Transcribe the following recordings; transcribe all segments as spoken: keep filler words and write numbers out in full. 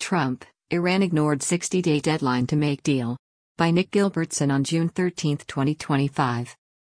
Trump, Iran ignored sixty-day deadline to make deal. By Nick Gilbertson on June thirteenth, twenty twenty-five.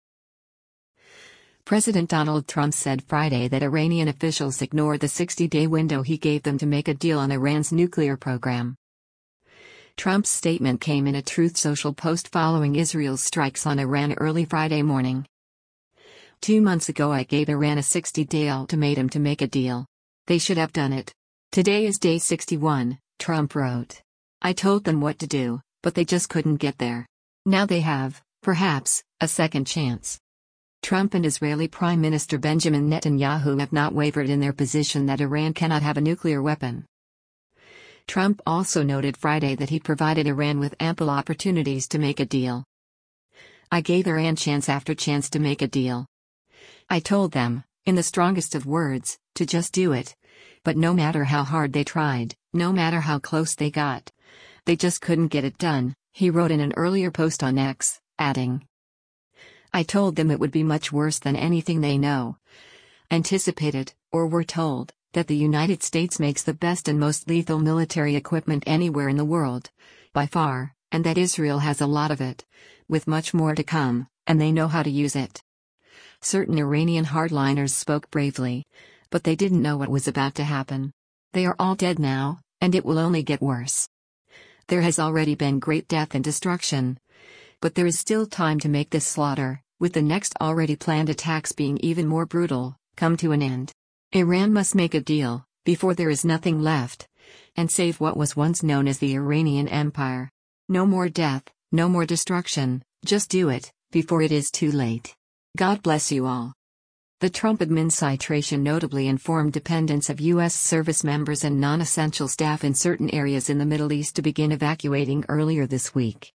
President Donald Trump said Friday that Iranian officials ignored the sixty-day window he gave them to make a deal on Iran's nuclear program. Trump's statement came in a Truth Social post following Israel's strikes on Iran early Friday morning. Two months ago I gave Iran a sixty-day ultimatum to make a deal. They should have done it. Today is day sixty-one, Trump wrote. I told them what to do, but they just couldn't get there. Now they have, perhaps, a second chance. Trump and Israeli Prime Minister Benjamin Netanyahu have not wavered in their position that Iran cannot have a nuclear weapon. Trump also noted Friday that he provided Iran with ample opportunities to make a deal. I gave Iran chance after chance to make a deal. I told them, in the strongest of words, to just do it. But no matter how hard they tried, no matter how close they got, they just couldn't get it done, he wrote in an earlier post on X, adding, I told them it would be much worse than anything they know, anticipated, or were told, that the United States makes the best and most lethal military equipment anywhere in the world, by far, and that Israel has a lot of it, with much more to come, and they know how to use it. Certain Iranian hardliners spoke bravely, but they didn't know what was about to happen. They are all dead now, and it will only get worse. There has already been great death and destruction. But there is still time to make this slaughter, with the next already planned attacks being even more brutal, come to an end. Iran must make a deal, before there is nothing left, and save what was once known as the Iranian Empire. No more death, no more destruction, just do it, before it is too late. God bless you all. The Trump administration notably informed dependents of U S service members and non-essential staff in certain areas in the Middle East to begin evacuating earlier this week.